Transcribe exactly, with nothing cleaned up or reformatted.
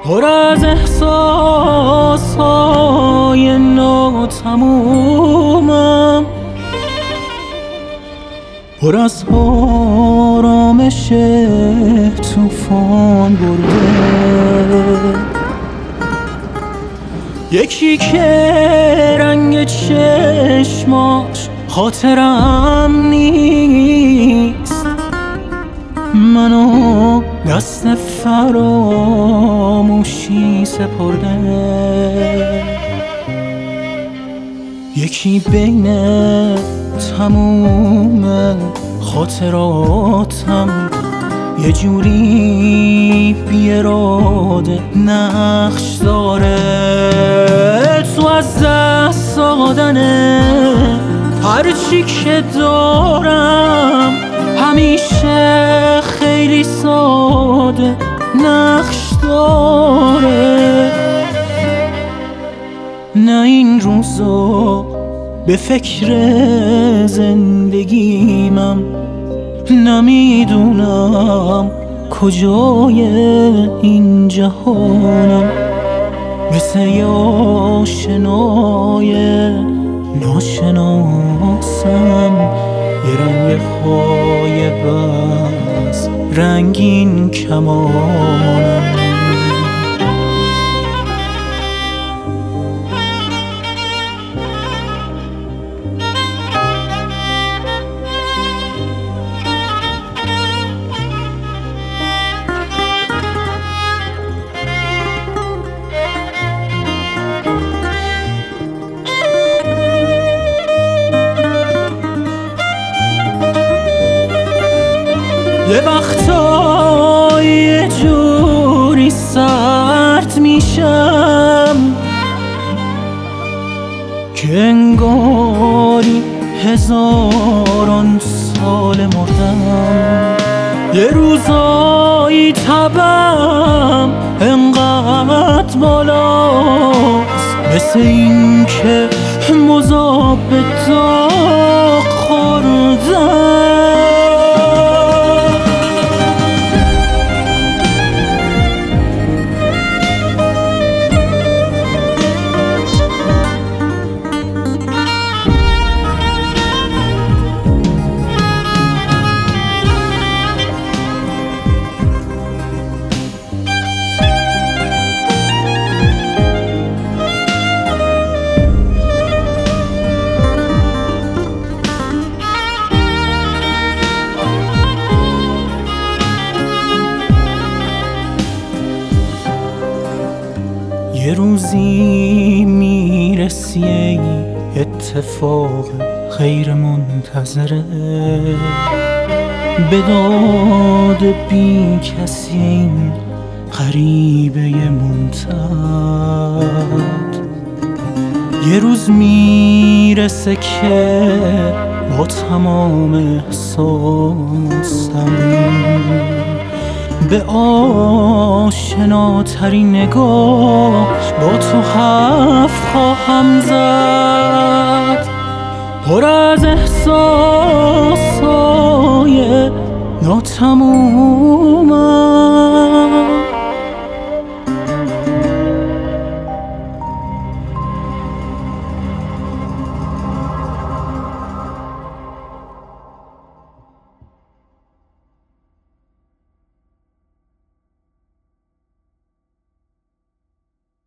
پر از احساسای ناتمومم، پر از آرامش طوفان برده. یکی که رنگ چشماش خاطرم نیست، منو دست فراموشی سپرده. یکی بین تموم خاطراتم یه جوری بی اراده نقش داره. تو از دست دادن هرچی که دارم همیشه خیلی ساده نقش داره. نه این روزا به فکر زندگیمم، نمیدونم کجای این جهانم. مثل یه آشنای ناشناسم، یه رنگ خایب از رنگین کمانم. یه وقتا یه جوری سرد میشم که انگاری هزاران سال مردم. یه روزایی تبم انقدر بالاست، مثل این که مذاب به داغ خوردم. یه روزی میرسی ای اتفاق غیر منتظره، به داد بی کسی این غریبه ممتد. یه روز میرسه که با تمام احساسم به آشناترین نگاه با تو حرف خواهم زد. پر از احساسای ناتموم